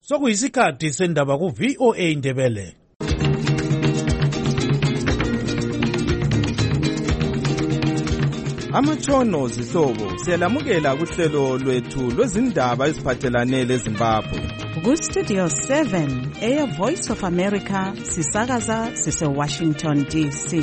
Sokuyisikhathi sendaba ku VOA Indebele. Amatshono zihlobo siyalamukela kuhlelo lwethu lwezindaba eziphathelane leZimbabwe. Ku-Studio 7 Air Voice of America sisakaza sise-Washington DC.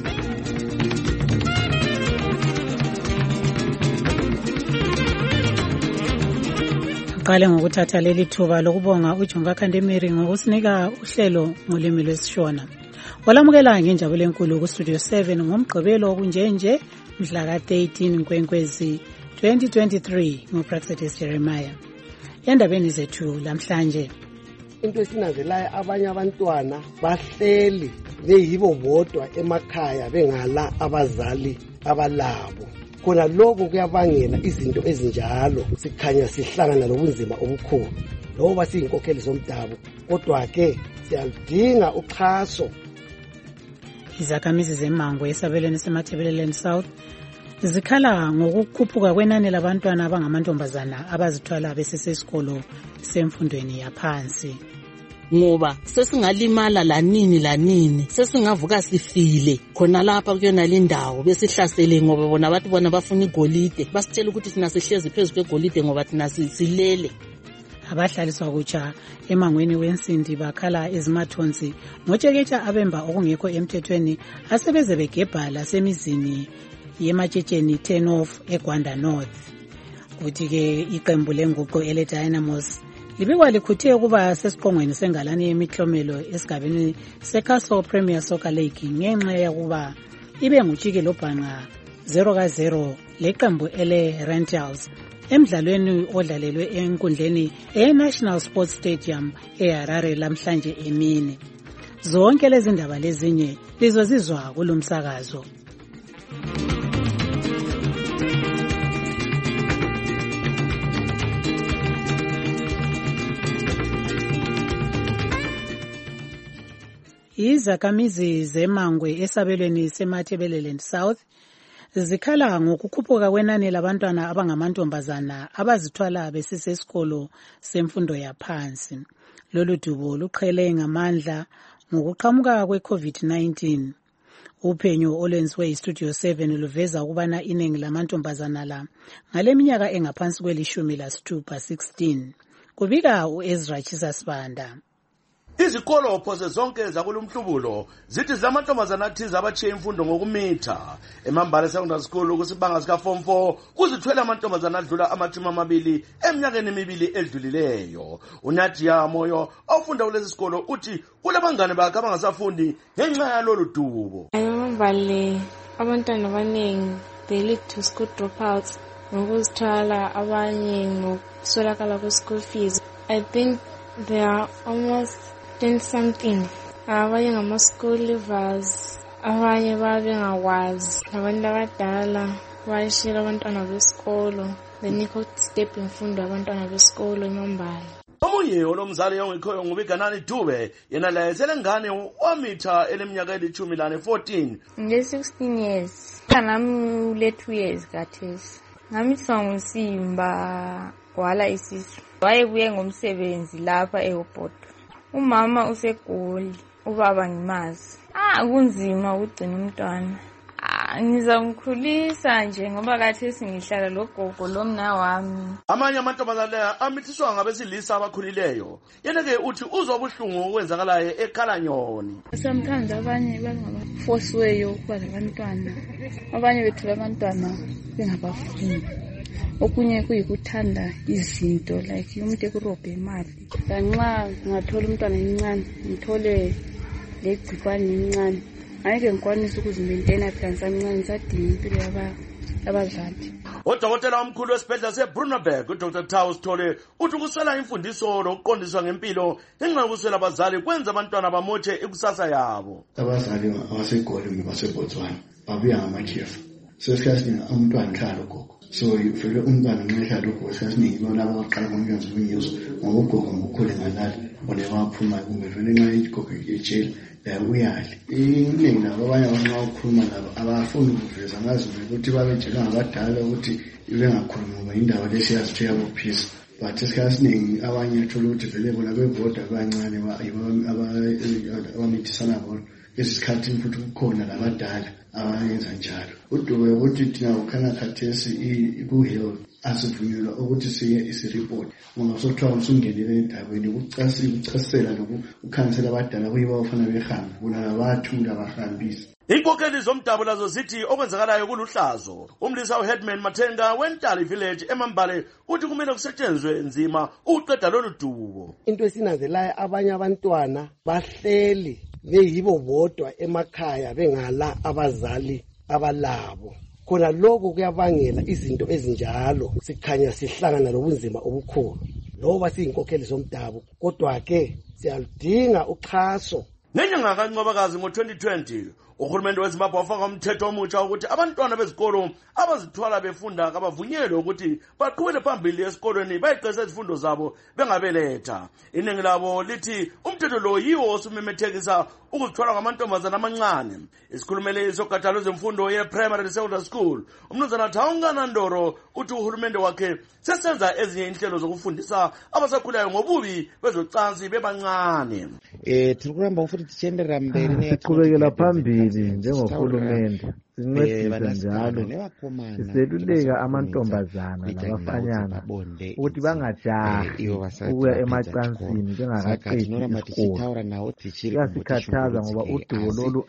Qale ngokuthatha leli thuba lokubonga uJunga Khandemiri ngokusinika uhlelo ngolimi lwesiShona. Walamukela ngenjabulo enkulu ku-Studio 7 ngomgqibelo okunjenje mhla ka-13 Nkwenkwezi 2023 nguPraxedes Jeremiah. Endabeni zethu lamhlanje, into esinanzelayo abanye abantwana bahleli beyibo bodwa emakhaya bengala abazali abalabo. Khona lokho kuyabangela izinto ezinjalo, sikhanya sihlangana lobunzima obukhulu ngoba siyinkokheli zomdabu, kodwa ke siyadinga uxhaso. Izakhamizi zeMango esabelweni seMathebeleleni South zikhala ngokukhuphuka kwenani labantwana abangamantombazana abazithwala besesesikolo semfundweni yaphansi. Ngoba sesingalimala lanini sesingavuka sifile khona lapha kuyona lindawo besihlasele ngoba bona abantu bona bafuna igolide, basitshela ukuthi thina sihlezi phezulu kwegolide ngoba thina silele. Abahlaliswa kutsha emangweni wensindi bakhala ezimathonsi ngotsheketsha abemba okungekho emthethweni asebeze begebha lasemizini yeMatshetsheni 10 off eGwanda North. Kuthi-ke iqembu lenguqu ele-Dynamos libikwa likhuthe ukuba sesiqongweni sengalane yemiklomelo esigabeni seCastle Premier Soccer League ngenxa yokuba ibe ngutshike lobhanqa 0-0 leqembu ele-Rentals emdlalweni odlalelwe enkundleni e-National Sports Stadium eHarare lamhlanje emini. Zonke lezi ndaba lezinye lizozizwa kulomsakazo. Izakhamizi zeMangwe esabelweni seMathebeleleni South zikhala ngokukhuphuka kwenani labantwana abangamantombazana abazithwala besesesikolo semfundo yaphansi. Lolu dubo luqhele ngamandla ngokuqhamuka kwe-COVID-19. Uphenyo olwenziwe iStudio 7 luveza ukubana iningi lamantombazana la ngaleminyaka engaphansi kweli-16. Kubika uEzra Chisasibanda. Izikolo phose zonke zakulumhlubulo zithi zamantombazana athize abatshiye imfundo ngokumitha. Emambala Secondary School kusibanga sika Form 4 kuzithwele amantombazana adlula amathumi amabili eminyakeni emibili edlulileyo. uNadia Moyo ofunda kulesi sikolo uthi kulabangane bakhe abangasafundi ngenxa yalolu dubo. Emambala abantwana abaningi they lead to school dropouts ngokuzithwala, abanye ngokuswelakala kwe-school fees. I think they are almost 10 something. Abanye ngama-school leavers, abanye babengakwazi, abantu abadala bayishila abantwana besikolo, benikho step imfundo abantwana besikolo emambala. Omunye olomzali ongekhoyo nguBiganani Dube yena layezele ngane wamitha eleminyaka eli-14. Nge-16 years kanami ule-2 years kathesi ngamitha nguSimba kwala isisu. Wayebuye ngomsebenzi lapha eHobhodo. Umama useGoli, ubaba ngimazi. Kunzima ukugcina umntwana. Ngizamkhulisa nje ngoba kathesi ngihlala logogo lomna wami. Amanye amantombazana amithiswa ngabesilisa abakhulileyo. Yena-ke uthi uzwa ubuhlungu okwenzakalayo eKhalanyoni. Sometimes abanye bangabafosiweyo ukuba labantwana, abanye bethola abantwana bengabafuni. Okunye kuyikuthanda izinto like umuntu ekurobhe imali. Kanxa ngathola umntwana emncane ngithole legcikwane emncane, ngeke ngikwanise ukuzimaintaina phela ngisamncane, ngisadinga impilo yabazali. Udokotela omkhulu wesibhedlela seBrunaberg uDr Taus Thole uthi ukuswela imfundiso lokuqondiswa ngempilo ngenxa yokuswela abazali kwenza abantwana bamotshe ikusasa yabo. Abazali abaseGoli baseBotswana babuya ngamajefu. Sesikhathini umntwana nhlalo gogo. So ufike umntwana nxa ehlala ugogo sasiningi bona abaqala ngomnyanzo wenyuzo ngoba ugogo ngokukhule ngalali bona baphuma kumbe vele nxa igogo ejele uyali. Iningi nabo abanye nxa ukhuluma nabo abafuni ukuveza ngazi ukuthi babejela ngabadala ukuthi bengakhulumi ngoba indaba lesiyazithe yabophisa but isikhathi abanye thola ukuthi vele bona bevota abancane abamithisana bona esikhathini futhi kukhona labadala abayenza njalo. Udube ukuthi thina ukhana khathesi ku-hill asivunyelwa ukuthi siye isi-report ngoba sothiwa usungenile endaweni ukucasela ukukhansela abadala kuyiba ufana behambe bona labathula abahambisa. Inkokeli zomdabu lazo zithi okwenzakalayo kuluhlazo. Umlisa uHeadman Mathenga weNtali Village eMambale uthi kumele kusetshenzwe nzima ukuqeda lolu dubo. Into esinanzelayo abanye abantwana bahleli beyibo bodwa emakhaya bengala abazali abalabo. Khona lokho kuyabangela izinto ezinjalo sikhanya sihlangana lobunzima obukhulu. Loba siyinkokheli zomdabu kodwa ke siyaludinga uxhaso. Ngenyanga kaNcwabakazi ngo-2020 uhulumende weZimbabwe wafaka umthetho omutsha ukuthi abantwana bezikolo abazithwala befunda kabavunyelwe ukuthi baqhubele phambili esikolweni bayiqese izifundo zabo bengabeletha. Iningi labo lithi umthetho lo yiwo osumemethekisa ukuzithwala kwamantombazana amancane. Isikhulumeli sogatsha lwezemfundo ye-primary secondary school umnumzana Thawungana Ndoro uthi uhulumende wakhe sesenza ezinye inhlelo zokufundisa abasakhulayo ngobubi bezocansi bebancane. Tirikuramba futhi tichienderera mberi siqhubekela phambili njengohulumende sincedisa njalo siseluleka amantombazana labafanyana ukuthi bangajahi ukuya emacansini bengakaqedi isikolo. Kuyasikhathaza ngoba udubo lolu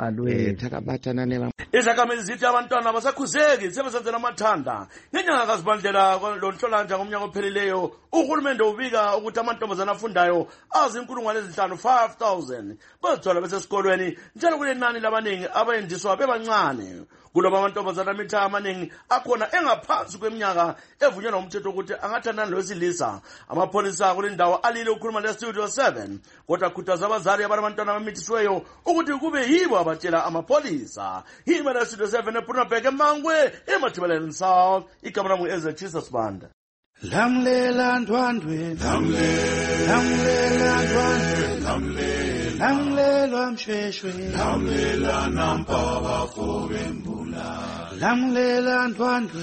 alwethu. Izakhamizi zithi abantwana basakhuzeki sebesenzela amathanda. Ngenyanga kaZibandlela loNhlolanja ngomnyaka ophelileyo uhulumende ubika ukuthi amantombazana afundayo azinkulungwane ezinhlanu 5,000 bazithola besesikolweni njalo kunenani labaningi abayendiswa bebancane. Kuloba amantombazana amitha amaningi akhona engaphansi kweminyaka evunyelwa umthetho ukuthi angathandana lowesilisa. Amapholisa kule ndawo alile ukukhuluma leStudio 7 kodwa akhuthaza abazali abantwana abamithisiweyo ukuthi kube yibo abatshela amapholisa. Yima leStudio 7 eBrunaberg eMangwe eMathebeleni South. Igama lami ngu-Jesus Banda. Lamlela ndwandwe lamlela ndwandwe lamlela mshweshwe lamlela nampaba fobembula lamlela ndwandwe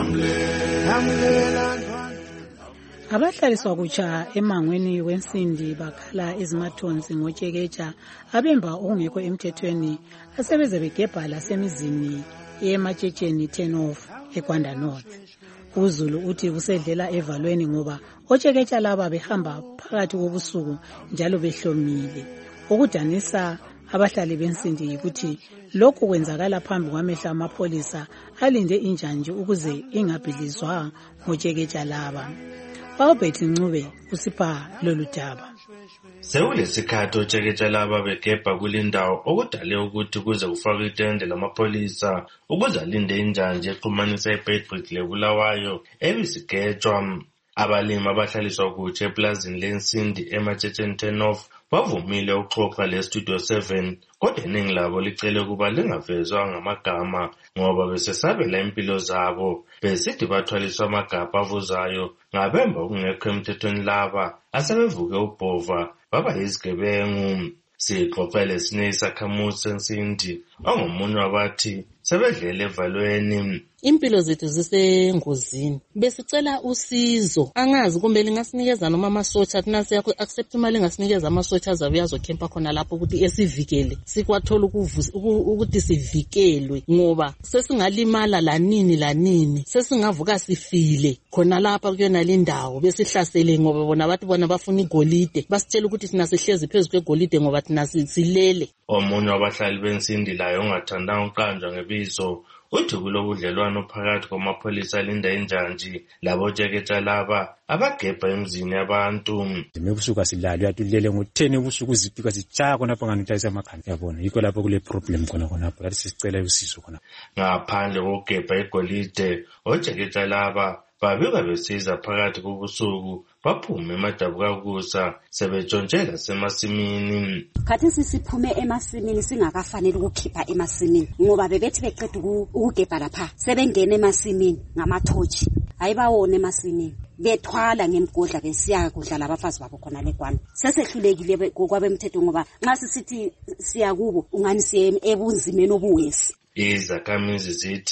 lamlela ndwandwe. Abahlaliswa kutsha emangweni wensindi bakhala izimathonsi ngotsheketsha abemba okungekho emthethweni asebeze begebha lasemizini yeMatshetsheni 10 off eGwanda North. uZulu uthi kusedlela evalweni ngoba otsheketsha laba behamba phakathi kobusuku njalo behlomile. Ukudanisa abahlali bensindi ukuthi lokhu kwenzakala phambi kwamehla amapholisa alinde injanji ukuze ingabhidlizwa ngotsheketsha laba. Albert Ncube usipha lolu daba. Sekulesikhathi otsheketsha laba begebha kulindawo okudale ukuthi kuze kufakwe itende lamapholisa ukuze alinde injanje exhumanisa iBedford leBulawayo ebisigejwa. Abalimi abahlaliswa kutshe eplazini lensindi eMatshetsheni 10 off bavumile ukuxoxa leStudio 7 kodwa iningi labo licele kuba lingavezwa ngamagama ngoba besesabela impilo zabo. Besithi bathwaliswa amagabha avuzayo ngabemba okungekho emthethweni laba asebevuke ubhova baba yizigebengu. Sixoxele esinye isakhamuzi sensindi ongomunye wabathi sebedlele evalweni. Impilo zethu zisengozini. Besicela usizo. Angazi kumbe lingasinikeza noma amasotsha thina siyakho accept imali ngasinikeza amasotsha azabe yazokhempa khona lapho ukuthi esivikele. Sikwathola ukuthi sivikelwe ngoba sesingalimala lanini sesingavuka sifile khona lapha kuyona lindawo besihlasele ngoba bona bathi bona bafuna igolide. Basitshela ukuthi thina sihlezi phezulu kwegolide ngoba thina silele. Omunye wabahlali bensindi layo ongathandanga uqanjwa ngebizo uthi kulobudlelwano phakathi kwamapholisa alinda injanji labo tsheketsha laba abagebha emzini yabantu. Ebusuku asilali uyatulele ngo-10 ebusuku zifika sitshaya khonapho nganitayisa amakhanda yabona yikho lapho kule problem khonapho kanti sisicela usizo khona. Ngaphandle kokugebha igolide otsheketsha laba babika besiza phakathi kobusuku baphume emadabukakusa sebetshontshela semasimini. Khathi sisiphume emasimini singakafanele ukukhipha emasimini ngoba bebethi beqeda ukugebha lapha sebengena emasimini ngamathochi ayibawona emasimini bethwala ngemgodla besiya kudla labafazi babo khona leGwanda. Sesehlulekile kwabemthetho ngoba nxa sisithi siya kubo ungani siye ebunzimeni obuwesi. Izakhamizi zithi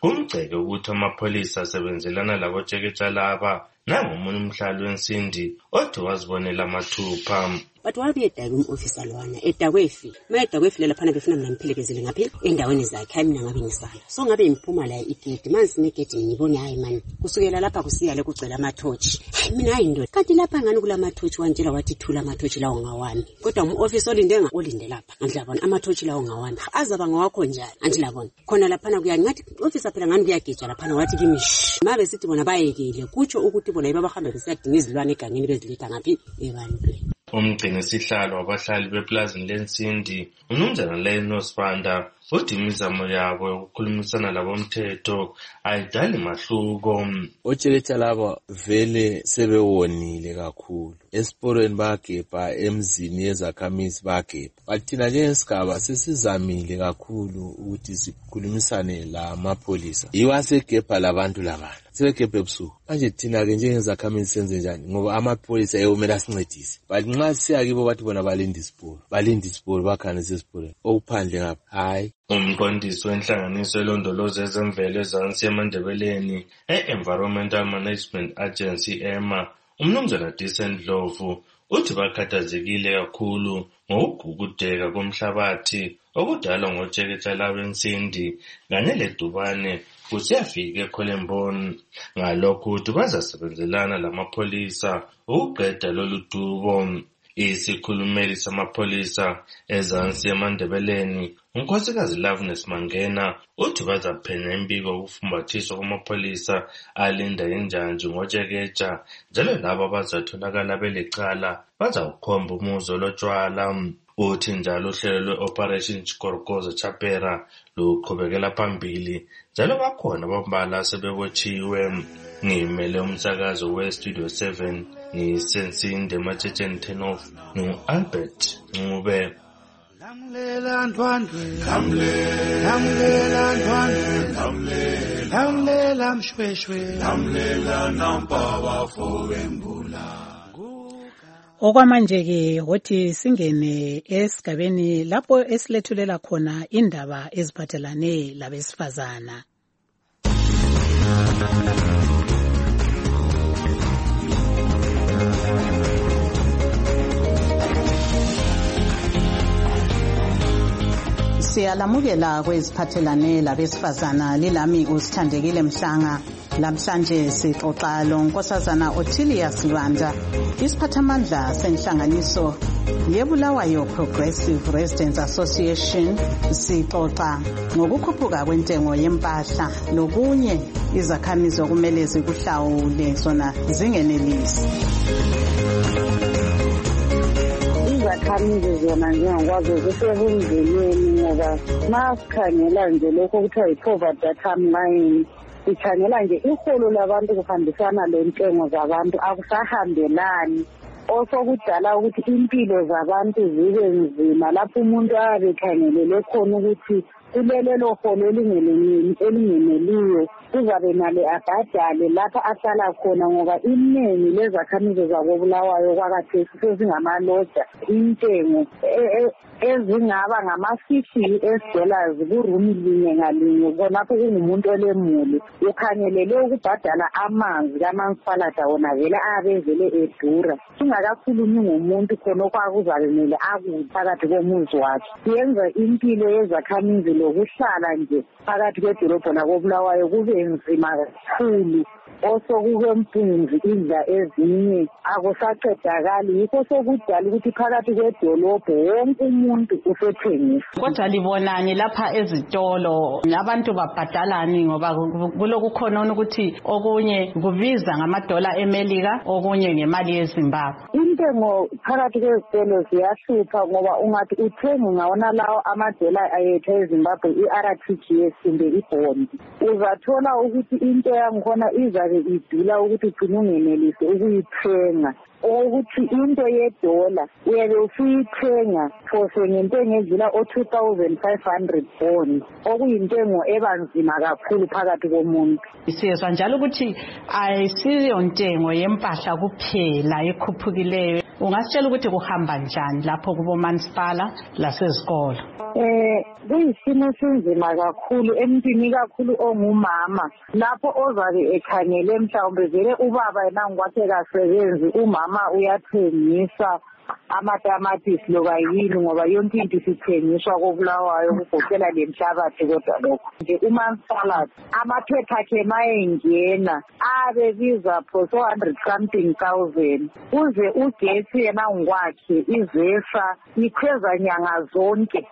kumgceke ukuthi amapholisa asebenzelana labotsheketsha laba nangomunye umhlali wensimbi othi wazibonela amathupha. But wabe edakwe umofisa lwana edakwe efile mayedakwe efile laphana befuna mina ngiphelekezele ngaphi endaweni zakhe hayi mina ngabe ngisala so ngabe ngiphuma la igedi manzi negedi ngibone hayi mani kusukela lapha kusiya le kugcwele amathochi hayi mina hayi ndoda kanti lapha ngani kula mathochi wantshela wathi thula amathochi lawo ngawami kodwa umofisa olinde lapha ngidlabona amathochi lawo ngawami azaba ngawakho njalo andilabona khona laphana kuyangathi ofisa phela ngani kuyagejwa laphana wathi kimi mabe sithi bona bayekile kutsho ukuthi bona ibabahamba besiyadinga izilwane egangeni beziletha ngaphi ebantwini. Umgcinisihlalo wabahlali beplazini leNsindi uMnumzana Lennos Banda uthi imizamo yabo yokukhulumisana labomthetho ayidali mahluko. Otsheketsha laba vele sebewonile kakhulu esiporweni bayagebha emzini yezakhamizi bayagebha but thina njengesigaba sesizamile kakhulu ukuthi sikhulumisane lamapholisa yiwo asegebha labantu labana sebegebhe ebusuku manje thina-ke njengezakhamizi senze njani ngoba amapholisa eyomele asincedise but nxa siya kibo bathi bona balinde isiporo bakhanise esiporweni okuphandle ngapha hayi. Umqondisi wenhlanganiso elondoloza ezemvelo ezansi eMandebeleni e-Environmental Management Agency EMA uMnumzana Decent Ndlovu uthi bakhathazekile kakhulu ngokugugudeka komhlabathi okudalwa ngotsheketsha labeNsindi kanye ledubane kusiyafika eKholemboni ngalokho uthi bazasebenzelana lamapholisa ukuqeda lolu dubo. Isikhulumeli samapholisa ezansi eMandebeleni uNkosikazi Loveness Mangena uthi bazaphenya imbiko ukufumbathiswa kwamapholisa alinda injanji ngotsheketsha njalo labo bazatholakala belecala bazawukhomba umuzo lotshwala. Uthi njalo uhlelo lwe-Operation Chikorokoza Chapera luqhubekela phambili njalo bakhona abambala sebebotshiwe. Ngimele umsakazo we-Studio 7 ngiSensinde Matshetsheni 10 of ngu-Albert Ncube. Lamlela ntwandwe, lamlela ntwandwe, lamlela mshweshwe, lamlela nampaba fowembula. Okwamanje-ke wothi singene esigabeni lapho esilethulela khona indaba eziphathelane labesifazana. Siyalamukela kweziphathelane labesifazana lilami uSithandekile Mhlanga. Lamhlanje sixoxa loNkosazana Ottilia Sibanda isiphathamandla senhlanganiso yeBulawayo Progressive Residents Association. Sixoxa ngokukhuphuka kwentengo yempahla lokunye izakhamizi okumele zikuhlawule zona zingenelisi. Izakhamizi zona ngiyakwazi kusebunzelweni ngoba masikhangela nje lokho kuthiwa yi-poverty timeline sikhangela nje iholo labantu kuhambisana lentengo zabantu akusahambelani osokudala ukuthi impilo zabantu zibe nzima lapho umuntu abekhangelele khona ukuthi kulelelo holo elingeneliyo kuzabe nale abhadale lapha ahlala khona ngoba iningi lezakhamizi zakoBulawayo kwakathesi sezingamaloja intengo ezingaba ngama-$50 kurumi linye ngalinye khonapho kungumuntu olemuli ukhangelele ukubhadala amanzi kaMansipalata wona vele abevele edura singakakhulumi ngomuntu khona okwakuzabe mele akudla phakathi komuzi wakhe yenza impilo yezakhamizi lokuhlala nje phakathi kwedolobho lakoBulawayo kube nzima kakhulu osokube mpunzi indla ezinye akusaqedakali yikho sokudala ukuthi phakathi kwedolobho wonke umuntu usethengisa. Kodwa libonani lapha ezitolo abantu babhadalani ngoba kulokukhona ukuthi okunye kubiza ngamadola eMelika okunye ngemali yeZimbabwe. Intengo phakathi kwezitolo ziyahlupha ngoba ungathi uthenga ngawona lawo amadola ayethu eZimbabwe i-RTGS kumbe ibhondi uzathola ukuthi into yangikhona izabe idula ukuthi ugcine ungenelisi ukuyithenga ukuthi into yedola uyabe usuyithenga for ngentengo edlula o-2,500 bond okuyintengo ebanzima kakhulu phakathi komuntu. Siyezwa njalo ukuthi ayisiyo ntengo yempahla kuphela ekhuphukileyo ungasitshela ukuthi kuhamba njani lapho kubomasipala lasezikolo? Kuyisimo esinzima kakhulu emntwini kakhulu ongumama lapho ozabe ekhangele mhlawumbe vele ubaba yena ngokwakhe kasebenzi, umama uyathengisa amatamatisi loba yini ngoba yonke into isithengiswa koBulawayo kugoqela lenhlabathi. Kodwa lokho nje umasipala amaphepha akhe mayengena abebiza for 400 something thousand, uze ugesi yena ngokwakhe izesa ikhweza nyanga zonke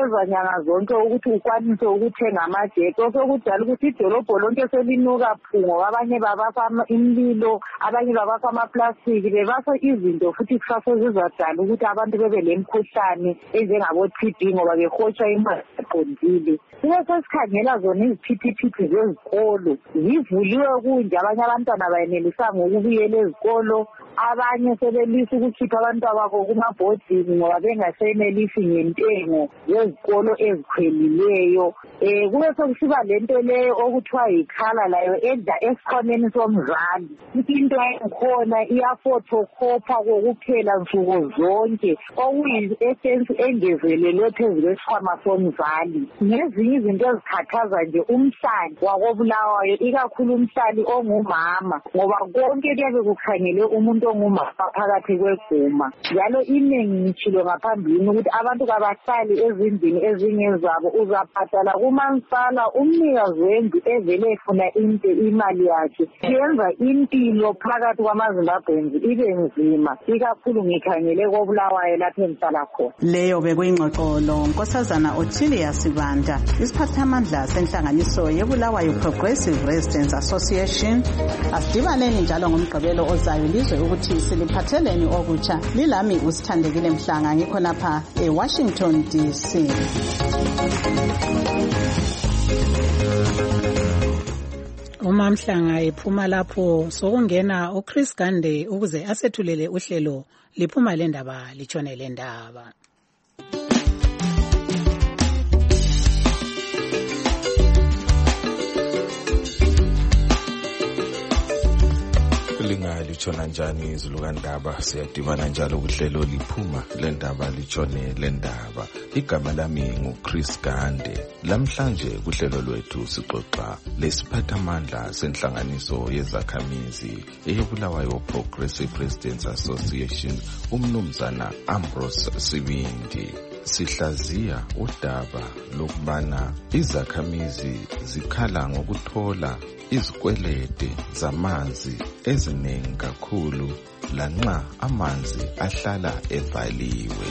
ukuthi ukwanise ukuthenga amajeto. Sokudala ukuthi idolobho lonke selinuka phungo, abanye babasa imlilo, abanye babasa amaplastiki, bebasa izinto futhi kusasa zizadala ukuthi abantu bebe lemkhuhlane enjengabo-TB ngoba behotshwa imali eqondile. Kube sesikhangela zona iziphithi zezikolo zivuliwe kunje, abanye abantwana bayenelisanga ukubuyela ezikolo, abanye sebelisa ukukhipha abantwana babo kumabhodini ngoba bengasenelisi ngentengo yezikolo ezikhwelileyo. Kube sokusiba lento leyo okuthiwa yikhala layo edla esikhwameni somzali. Into engikhona iyafotokhopha kokuphela nsuku zonke, okuyi-essence engezelelwe phezu kwesikhwama somzali. Ngezinye izinto ezikhathaza nje umhlali wakoBulawayo, ikakhulu umhlali ongumama, ngoba konke kuyabe kukhangele umuntu ongumama phakathi kweguma. Njalo iningi ngitshilo ngaphambilini ukuthi abantu kabahlali ezindlini ezingezabo, uzabhadala kumasipala umnikazi wendlu evele efuna imali yakhe. Yenza impilo phakathi kwamaZimbabweans ibe nzima, ikakhulu ngikhangele koBulawayo lapho engihlala khona. Leyo bekuyingxoxo Nkosazana Ottilia Sibanda, isiphathamandla senhlanganiso yeBulawayo Progressive Residents Association. Asidibaneni njalo ngomgqibelo ozayo lizwe ukuthi siliphatheleni okutsha. Lilami uSithandekile Mhlanga, ngikhonapha eWashington DC. Uma Mhlanga ephuma lapho sokungena uChris Gande ukuze asethulele uhlelo liphuma lendaba litshone lendaba. Litshona njani izulukandaba, siyadibana njalo kuhlelo liphuma lendaba litshone lendaba. Igama lami nguChris Gande. Lamhlanje kuhlelo lwethu sixoxa lesiphathamandla senhlanganiso yezakhamizi eyeBulawayo Progressive Residents Association, umnumzana Ambrose Sibindi. Sihlaziya udaba lokubana izakhamizi zikhala ngokuthola izikwelede zamanzi eziningi kakhulu lanxa amanzi ahlala evaliwe.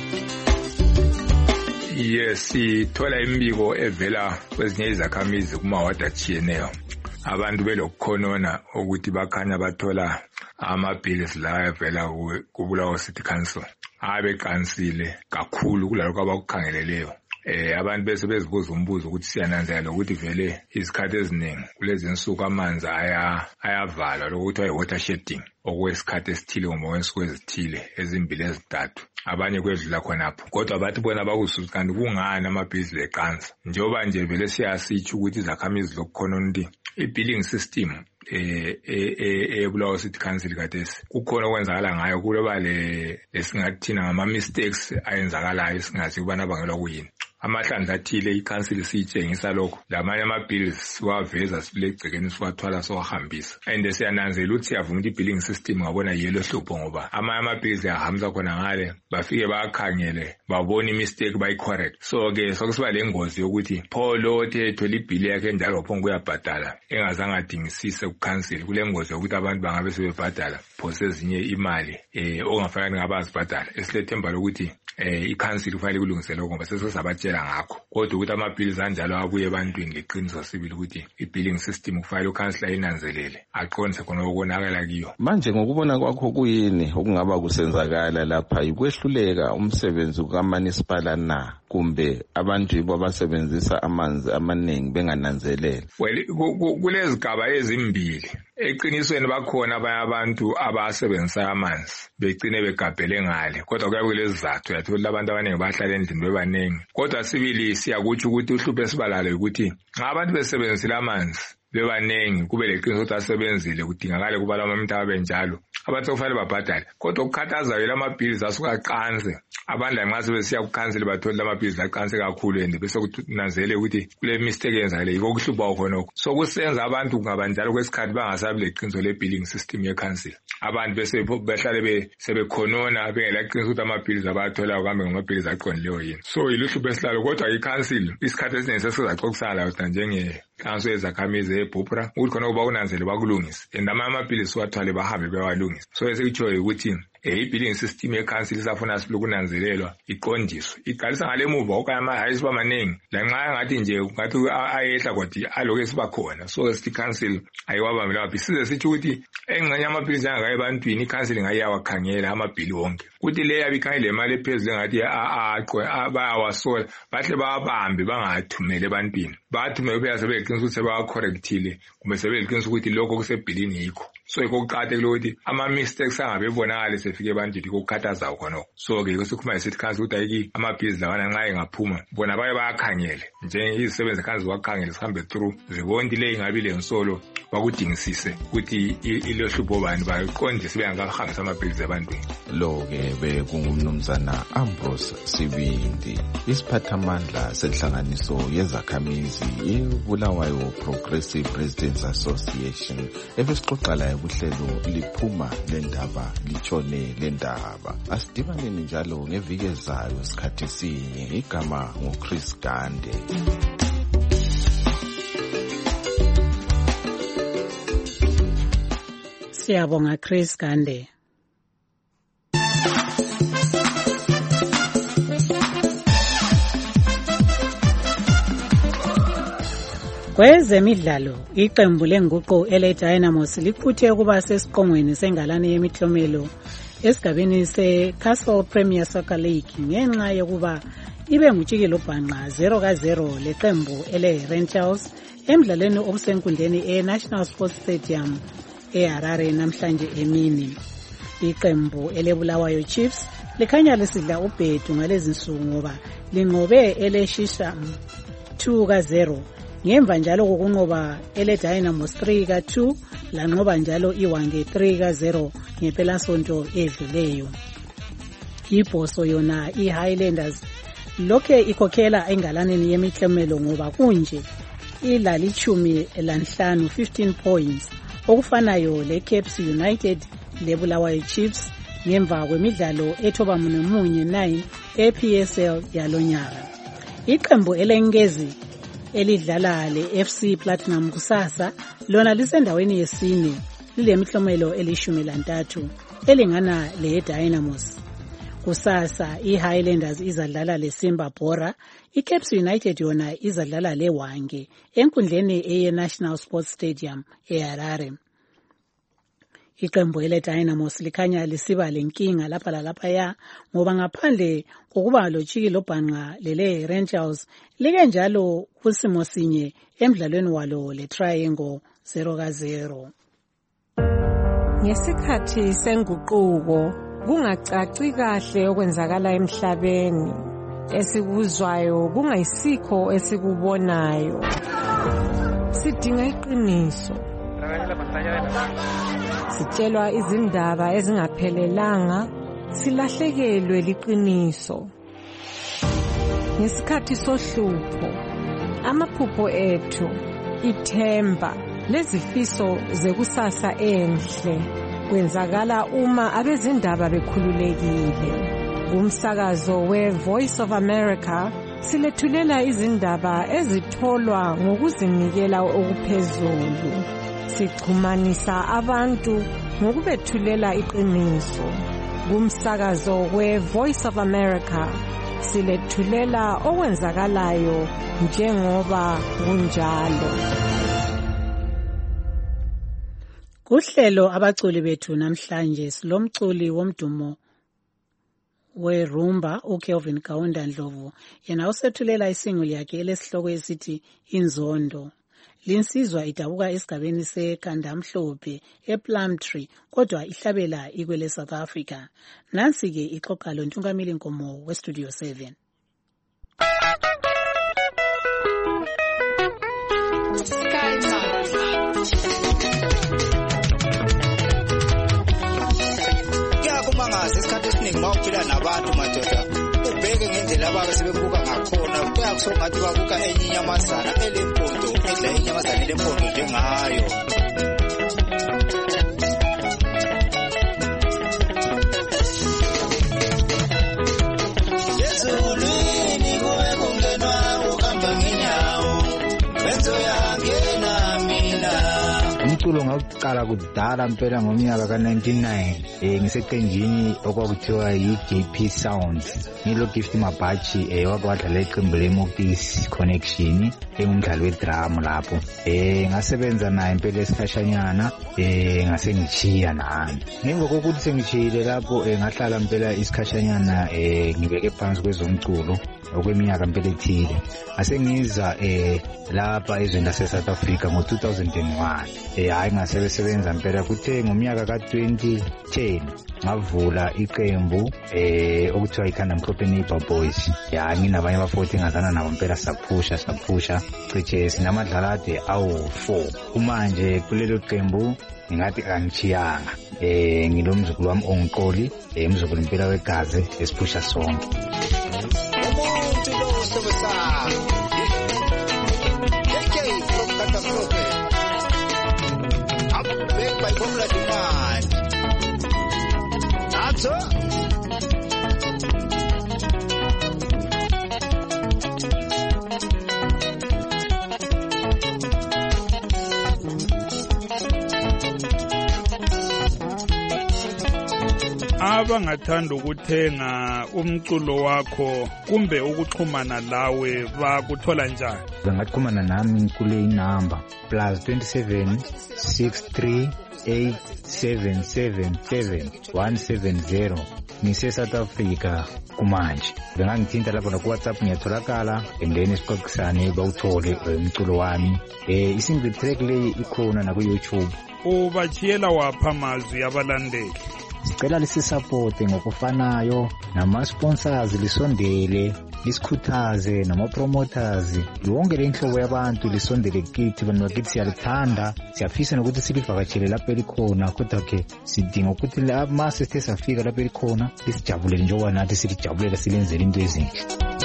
Yes, sithola imbiko evela kwezinye izakhamizi kumawadi atshiyeneyo. Abantu belokukhonona ukuthi bakhanya bathola amabhilisi la evela kuBulawayo City Council abeqansile kakhulu kulalokho abakukhangeleleyo. Abantu bese bezibuza umbuzo ukuthi siyananzela ukuthi vele isikhathi eziningi kulezi insuku amanzi ayavalwa lokuthi water shedding okwesikhathi esithile ngoba wensuku ezithile ezimbili ezintathu. Abanye kwedlula khonapho, kodwa bathi bona bakususa kanti kungani amabhizinisi eqansa. Njengoba nje vele siyasitsho ukuthi izakhamizi lokukhona ukuthi i-billing system eBulawayo City Council kathesi kukhona okwenzakala ngayo kuloba lesingathi thina ngama-mistakes ayenzakalayo singazi ukubana abangelwa kuyini. Amahlandla athile i-council siyitshengisa lokho, lamanye ama-bills siwaveza silegcekeni siwathwala siwahambisa. And siyananzela ukuthi siyavuma ukuthi i-billing system ngabona yelo hlupho ngoba amanye ama-bills ayahambisa khona ngale bafike bakhangele babona i-mistake bayi-correct. So-ke sokusiba le ngozi yokuthi pho lo othe ethola ibhili yakhe njalo waphonga uyabhadala engazange adingisise ku-council, kule ngozi yokuthi abantu bangabe sebebhadala pho sezinye imali ongafanele ngabazibhadala. Esilethemba lokuthi i-council kufanele kulungisele ngoba sesabatshela ngakho, kodwa ukuthi ama-bills anjalo abuye ebantwini leqiniso sibili ukuthi i-billing system kufanele ukansela inanzelele aqondise khona okonakala kiyo. Manje ngokubona kwakho kuyini okungaba kusenzakala lapha? Ikwehluleka umsebenzi kaMunicipal na kumbe abantu yibo abasebenzisa amanzi amaningi bengananzelele? Well, kulezigaba ezimbili. Eqinisweni bakhona abanye abantu abasebenzisa amanzi begcine begabhele ngale, kodwa kuyabe kulezizathu yathola abantu abaningi bahlala endlini bebaningi. Kodwa sibili siyakutsho ukuthi uhlupho esibalalo ukuthi nxa abantu besebenzisile amanzi bebanengi kube leqiniso ukuthi asebenzile kudingakale kuba lamamitha abenjalo abantu kufanele babhadale kodwa ukukhathazayo lamaphilisi asuka aqanse abantu lanxa sebesiya kukhansela bathola lamaphilisi aqanse kakhulu and bese kunanzele ukuthi kule mistake yenzakale yiko kuhlupha khonokho so kusenza abantu kungabanjalo kwesikhathi bangasabi leqiniso le billing system yekhansela abantu bese behlale sebekhonona bengela qiniso ukuthi amaphilisi abatholayo kambe ngamaphilisi aqondileyo yini so iluhlupho esihlalo kodwa ikhansela isikhathi esiningi sesizaxoxisana layo njenge kanso ezakhamizi eBupra ukuthi khona kuba kunanzele bakulungisa and amaphilisi wathwale bahambe bewalungisa so esikutshoyo ukuthi i-billing system yekhansela isafuna silokunanzelelwa iqondiswe iqalisa ngale muva okanye ama-hayisi bamaningi lanxa ngathi nje ngathi ayehla kodwa aloku esiba khona so sithi ikhansela ayiwabambela amaphilisi size sithi ukuthi engxenye amaphilisi angakayi ebantwini ikhansela ingayiyawakhangela amabhili wonke ukuthi le yabikhangele imali ephezulu engathi bayawasola bahle bawabambe bangathumeli ebantwini bathumele kuphela sebeqinisa ukuthi sebawacorrectile kumbe sebeqinisa ukuthi lokho kusebhilini yikho so ikuqakathekile ukuthi ama-mistakes angabebonakali sefike ebantwini kokukhathaza khonokho so-ke kusikhuluma isithi khansi ukuthi ayiki amaphilisi lawana nxa engaphuma bona baye bayakhangele njengezisebenzi khansi bakhangele sihambe through zibone ile ingabi lensolo bakudingisise ukuthi ilohlupho bani baqondise bengakahangisa amaphilisi ebantwini lo-ke bekungumnumzana Ambrose Sibindi isiphathamandla senhlanganiso yezakhamizi yeBulawayo Progressive Residents Association ebesixoxa layo kuhlelo liphuma lendaba litshone lendaba asidibaneni njalo ngeviki ezayo isikhathi sinye igama nguChris Gande. Siyabonga Chris Gande. Kwezemidlalo iqembu lenguqu ele-Dynamos liphuthe ukuba sesiqongweni sengalane yemihlomelo esigabeni se-Castle Premier Soccer League ngenxa yokuba ibe ngutshikilo bhanqa 0-0 leqembu ele-Rangers emdlalweni obusenkundleni e-National Sports Stadium eHarare namhlanje emini. Iqembu eleBulawayo Chiefs likhanya lisidla ubhedu ngalezinsuku ngoba linqobe ele-Shisham 2-0 ngemva njalo kokunqoba ele-Dynamos 3-2 lanqoba njalo iWange 3-0 ngepelasonto edluleyo. Ibhoso yona iHighlanders lokhe ikhokhela engalaneni yemihlomelo ngoba kunje ilalichumi lanhlanu 15 points okufanayo leCaps United leBulawayo Chiefs ngemva kwemidlalo ethoba munye 9 ePSL yalonyaka. Iqembu elenkezi elidlala le-FC Platinum kusasa lona lisendaweni yesine lilemihlomelo eli-13 elingana le-Dynamos. Kusasa iHighlanders izadlala leSimba Bora, iCaps United yona izadlala leWange enkundleni eye-National Sports Stadium eHarare. Iqembu ele-Dynamos likhanya lisiba lenkinga lapha lalaphaya ngoba ngaphandle kokuba lotshikilo bhanqa lele-Rangers like njalo kusimo sinye emdlalweni walo le-Triangle 0-0. Ngesikhathi senguquko kungacaci kahle okwenzakala emhlabeni esikuzwayo kungayisikho esikubonayo sidinga iqiniso sitshelwa izindaba ezingaphelelanga silahlekelwe liqiniso ngesikhathi sohlupho amaphupho ethu ithemba lezifiso zekusasa enhle kwenzakala uma abezindaba bekhululekile. Umsakazo we-Voice of America silethulela izindaba ezitholwa ngokuzinikela okuphezulu. Sichumanisa abantu ngokubethulela iqiniso. Umsakazo we-Voice of America silethulela okwenzakalayo njengoba kunjalo. Kuhlelo abaculi bethu namhlanje silomculi womdumo weRumba uKelvin Kaunda Ndlovu yena usethulela isinguli yakhe elesihloko esithi Inzondo. Linsizwa idabuka esigabeni seKhandamhlophe ePlumtree kodwa ihlabela ikwele South Africa. Nansi ke ixoxa lo Ntungamili Nkomo weStudio 7. Sky baphila nabantu madoda ubheke ngendlela ababe sebebuka ngakhona kuyakusengathi babuka enye inyamazana elempondo edla inyamazana elempondo njengayo. Ezulwini kuwe kungenwa ukuhamba ngenyawo benzo yangena mina. Umculo ngawuqala kudala mpela ngomnyaka ka-1999 ngiseqenjini okwakuthiwa yi-JP Sounds ngilo Gift Mabachi wake wadlala iqembu le-Mopis Connection engumdlali wedrama lapho ngasebenza naye impela esikhashanyana ngase ngichiya nami. Ngemva kokuthi sengishiyile lapho ngahlala mpela isikhashanyana ngibeke phansi kwezomculo okweminyaka mpela ethile. Asengiza lapha ezweni lase-South Africa ngo-2001 hayi ngasebenza mpela kuthe ngomnyaka ka-2010 ngavula iqembu okuthiwa ikhanda mhlophe neighbor boys nginabanye abafowethu engazana nabo mpela saphusha cishe sinamadlalade awu-4 kumanje kulelo qembu ngingathi angichiyanga ngilo mzukulu wami ongiqoli umzukulu impela wegazi esiphusha sonke. Umuntu lo sobesa from Catastrophe up back by popular demand. That's all. Abangathanda ukuthenga umculo wakho kumbe ukuxhumana lawe bakuthola njani? Bangaxhumana nami kule inamba +27 63 8777 ngise South Africa kumanje. Bengangithinta lapho na WhatsApp ngiyatholakala and then sixoxisane bawuthole umculo wami. Isingle track le ikhona na ku YouTube. Ubachiyela wapha amazwi abalandeli. Sicela lisisupport ngokufanayo nama-sponsors lisondele lisikhuthaze nama-promoters yonke le nhlobo yabantu lisondele kithi abantu bakithi siyalithanda siyafisa nokuthi silivakatshele lapho elikhona kodwa-ke sidinga ukuthi ma sesithe safika lapho elikhona lisijabulele njengoba nathi silijabulela silenzele into ezinhle.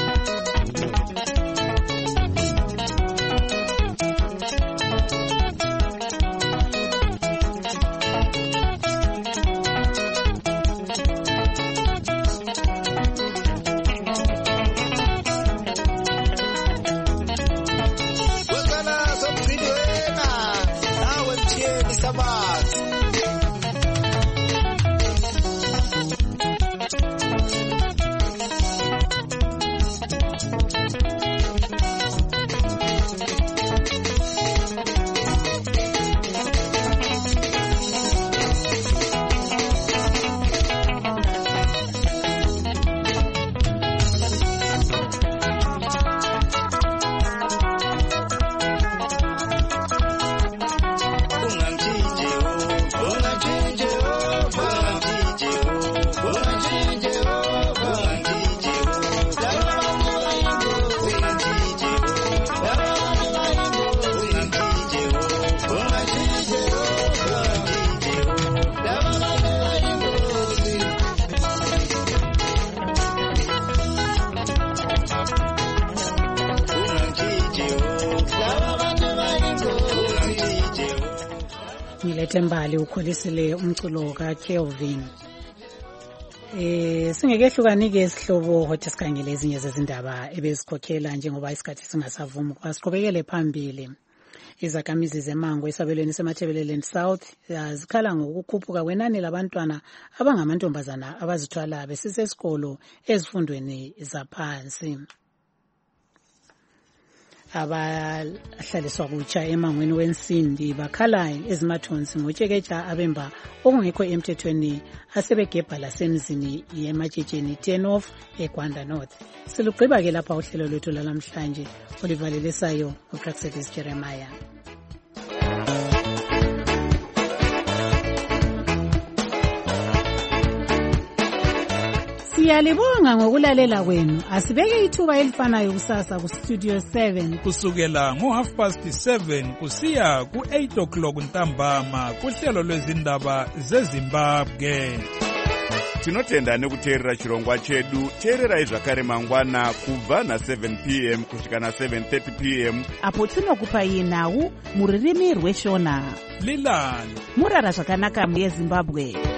Thembali ukholisile umculo kaKelvin. Singekehlukanike isihlobo hothi sikhangele ezinye zezindaba ebesikhokhela njengoba isikhathi singasavumi ukuba siqhubekele phambili. Izakhamizi zeMango esabelweni seMathebeleland South zikhala ngokukhuphuka kwenani labantwana abangamantombazana abazithwala besisesikolo ezifundweni zaphansi. Abahlaliswa kutsha emangweni wensindi bakhala ezimathonsi ngotshekeja abemba okungekho emthethweni asebegebha lasemzini yeMatshetsheni 10 off eGwanda North. Silugqiba ke lapha uhlelo lwethu lalamhlanje olivalelisayo uPraxedis Jeremiah. Siyalibonga ngokulalela kwenu. Asibeke ithuba elifanayo kusasa ku Studio 7 kusukela ngo7:30 kusiya ku8 o'clock ntambama kuhlelo lwezindaba zeZimbabwe. tinotenda nekuteerera chirongwa chedu. teererai zvakare mangwana kubva na7 p.m. kusvika na7:30 p.m. apo tinokupai nhau muririmi rweshona. Lilani murara zvakanaka muyezimbabwe.